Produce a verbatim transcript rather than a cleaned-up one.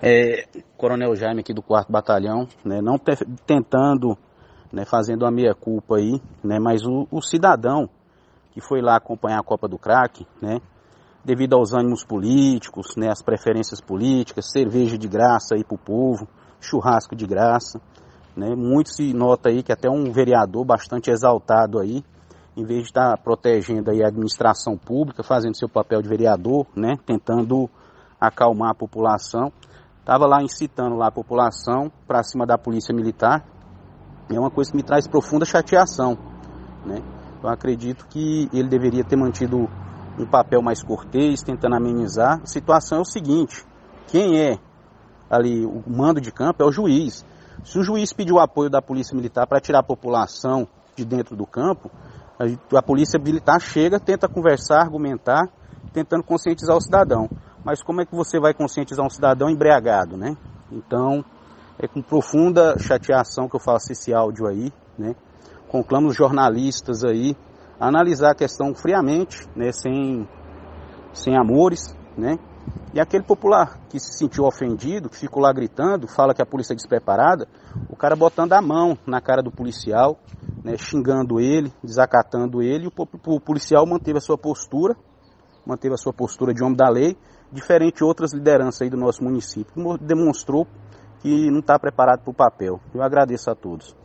É, Coronel Jaime aqui do quarto Batalhão, né, não te, tentando, né, fazendo uma meia-culpa aí, né, mas o, o cidadão que foi lá acompanhar a Copa do Crack, né, devido aos ânimos políticos, né, as preferências políticas, cerveja de graça aí pro povo, churrasco de graça, né, muito se nota aí que até um vereador bastante exaltado aí, em vez de estar protegendo aí a administração pública, fazendo seu papel de vereador, né, tentando acalmar a população, estava lá incitando lá a população para cima da polícia militar. É uma coisa que me traz profunda chateação, né? Eu acredito que ele deveria ter mantido um papel mais cortês, tentando amenizar. A situação é o seguinte: quem é ali o mando de campo é o juiz. Se o juiz pedir o apoio da polícia militar para tirar a população de dentro do campo, a, a polícia militar chega, tenta conversar, argumentar, tentando conscientizar o cidadão. Mas como é que você vai conscientizar um cidadão embriagado, né? Então, é com profunda chateação que eu faço esse áudio aí, né? Conclamo os jornalistas aí a analisar a questão friamente, né? Sem, sem amores, né? E aquele popular que se sentiu ofendido, que ficou lá gritando, fala que a polícia é despreparada, o cara botando a mão na cara do policial, né? Xingando ele, desacatando ele, e o, o policial manteve a sua postura, manteve a sua postura de homem da lei, diferente de outras lideranças aí do nosso município, demonstrou que não está preparado para o papel. Eu agradeço a todos.